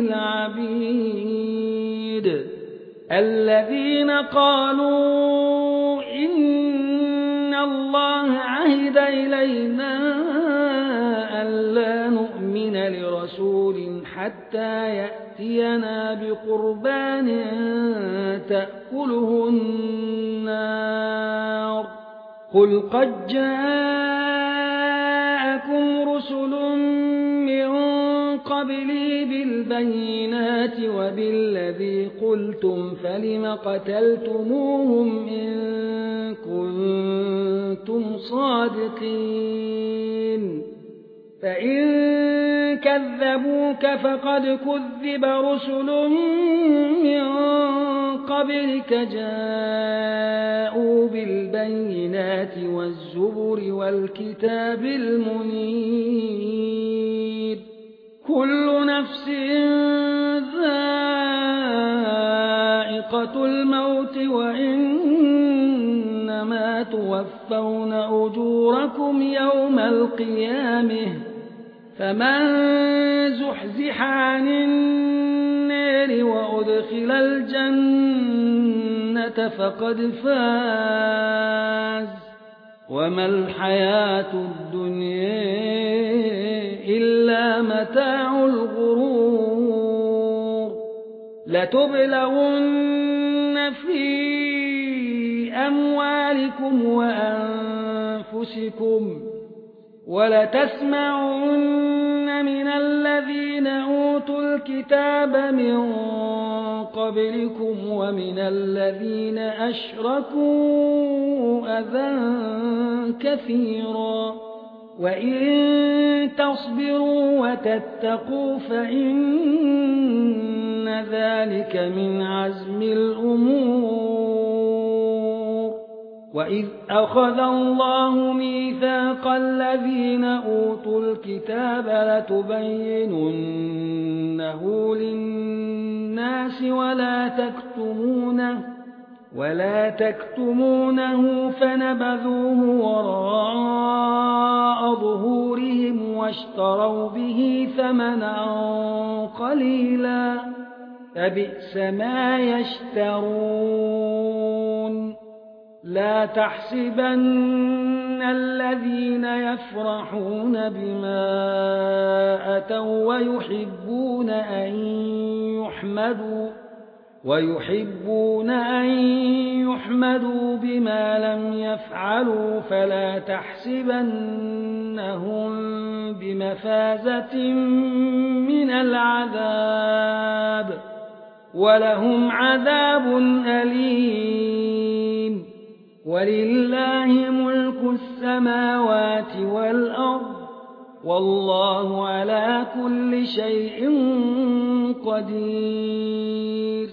للعبيد الذين قالوا إن الله عهد إلينا ألا نؤمن لرسول حتى يأتينا بقربان تأكله النار قل قد جاءكم رسل من قبلي بالبينات وبالذي قلتم فلم قتلتموهم إن كنتم صادقين فإن كذبوك فقد كذب رسل من قبلك جاءوا بالبينات والزبر والكتاب المنير كل نفس ذائقة الموت وإنما توفون أجوركم يوم القيامة فمن زحزح عن النار وأدخل الجنة فقد فاز وما الحياة الدنيا إلا متاع الغرور لتبلغن في أموالكم وأنفسكم ولتسمعن من الذين أوتوا الكتاب من قبلكم ومن الذين أشركوا أذى كثيرا وإن تصبروا وتتقوا فإن ذلك من عزم الأمور وإذ أخذ الله ميثاق الذين أوتوا الكتاب لتبيننه للناس ولا تكتمونه فنبذوه وراء ظهورهم واشتروا به ثمنا قليلا فبئس ما يشترون لا تحسبن الذين يفرحون بما أتوا ويحبون أن يحمدوا بما لم يفعلوا فلا تحسبنهم بمفازة من العذاب ولهم عذاب أليم ولله ملك السماوات والأرض والله على كل شيء قدير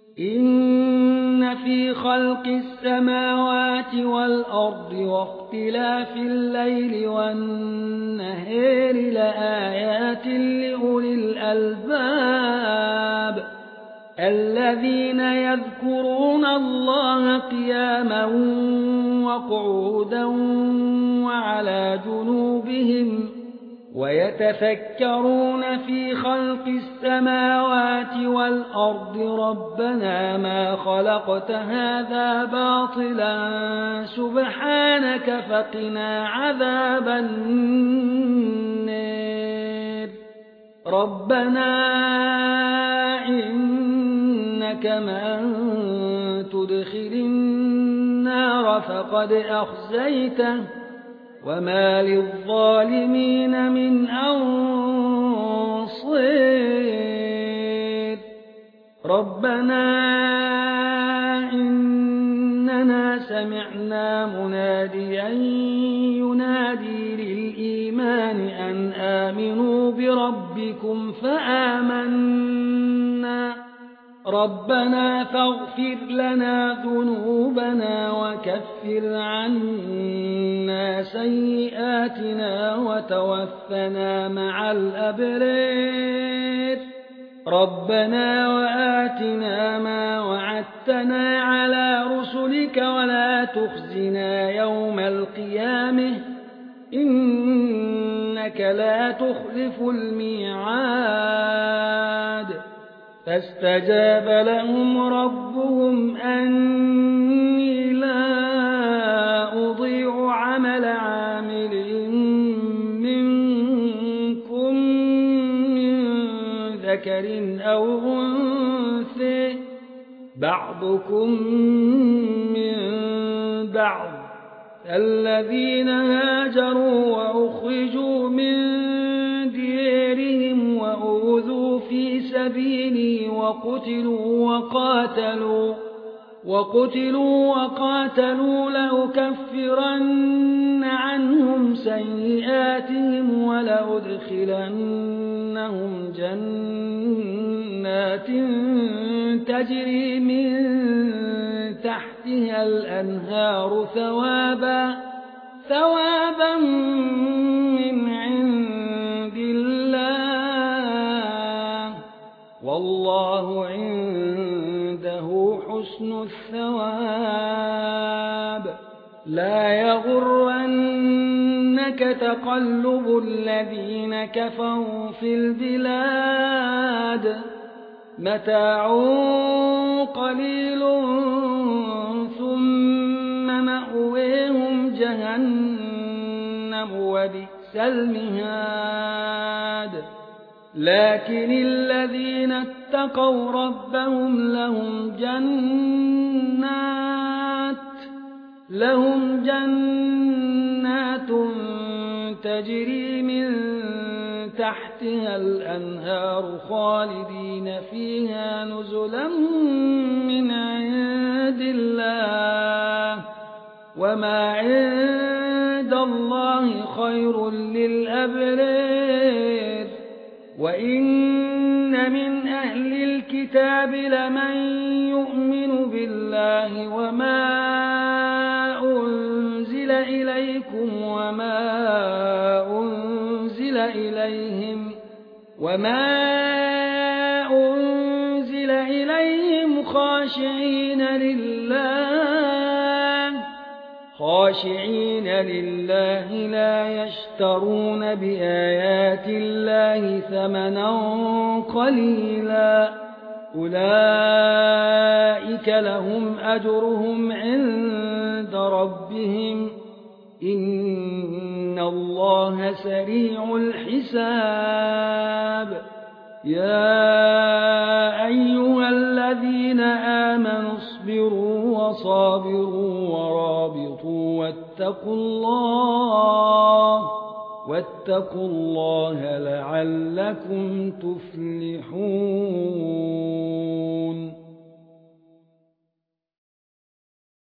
إن في خلق السماوات والأرض واختلاف الليل والنهار لآيات لأولي الألباب الذين يذكرون الله قياما وقعودا وعلى جنوبهم ويتفكرون في خلق السماوات والأرض ربنا ما خلقت هذا باطلا سبحانك فقنا عذاب النار ربنا إنك من تدخل النار فقد أخزيته وما للظالمين من أنصير ربنا إننا سمعنا مناديا ينادي للإيمان أن آمنوا بربكم فآمنا ربنا فاغفر لنا ذنوبنا وكفر عنا سيئاتنا وتوفنا مع الأبرار ربنا وآتنا ما وعدتنا على رسلك ولا تخزنا يوم القيامة إنك لا تخلف الميعاد فاستجاب لهم ربهم أني لا أضيع عمل عامل منكم من ذكر أو أنثى بعضكم من بعض الذين هاجروا وأخرجوا من ديارهم وأخرجوا سبيلي وقتلوا وقاتلوا لأكفرن عنهم سيئاتهم ولأدخلنهم جنات تجري من تحتها الأنهار ثوابا من عند الله والله عنده حسن الثواب. لا يغرنك تقلب الذين كفروا في البلاد متاع قليل ثم مأويهم جهنم وبئس المهاد. لكن الذين اتقوا ربهم لهم جنات تجري من تحتها الأنهار خالدين فيها نزلا من عند الله وما عند الله خير للأبرار. وإن من أهل الكتاب لمن يؤمن بالله وما أنزل إليكم وما أنزل إليهم خاشعين لله لا يشترون بآيات الله ثمنا قليلا أولئك لهم أجرهم عند ربهم إن الله سريع الحساب. يا أيها الذين آمنوا اصبروا وصابروا ورابطوا واتقوا الله لعلكم تفلحون.